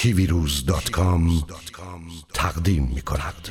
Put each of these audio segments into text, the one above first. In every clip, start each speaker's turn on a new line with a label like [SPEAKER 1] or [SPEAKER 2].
[SPEAKER 1] tvrouz.com تقدیم می‌کند.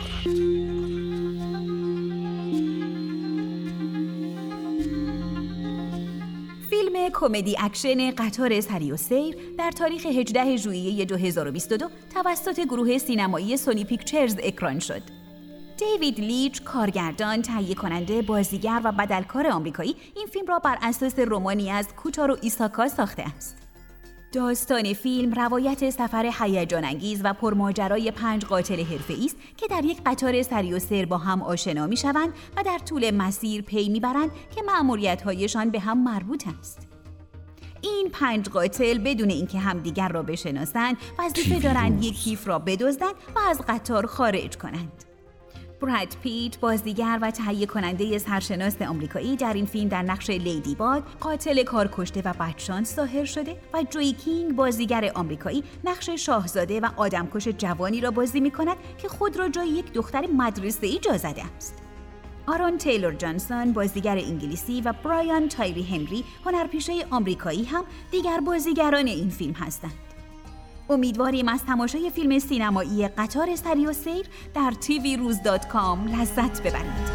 [SPEAKER 2] فیلم کمدی اکشن قطار سری و سیر در تاریخ 18 ژوئیه 2022 توسط گروه سینمایی سونی پیکچرز اکران شد. دیوید لیچ، کارگردان، تهیه کننده، بازیگر و بدلکار آمریکایی، این فیلم را بر اساس رمانی از کوتارو ایساکا ساخته است. داستان فیلم روایت سفر هیجان انگیز و پرماجرای 5 قاتل حرفه‌ای است که در یک قطار سری و سیر با هم آشنا می‌شوند و در طول مسیر پی می‌برند که مأموریت‌هایشان به هم مربوط است. این 5 قاتل بدون اینکه همدیگر را بشناسند وظیفه دارند یک کیف را بدزدند و از قطار خارج کنند. براد پیت، بازیگر و تهیه کننده سرشناس آمریکایی، در این فیلم در نقش لیدی باد، قاتل کارکشته و بدشانس ظاهر شده و جوی کینگ، بازیگر آمریکایی، نقش شاهزاده و آدمکش جوانی را بازی می‌کند که خود را جای یک دختر مدرسه‌ای جا زده است. آرون تیلور جانسون، بازیگر انگلیسی، و برایان تایری هنری، هنرپیشه آمریکایی هم دیگر بازیگران این فیلم هستند. امیدواریم از تماشای فیلم سینمایی قطار سری و سیر در tvrouz.com لذت ببرید.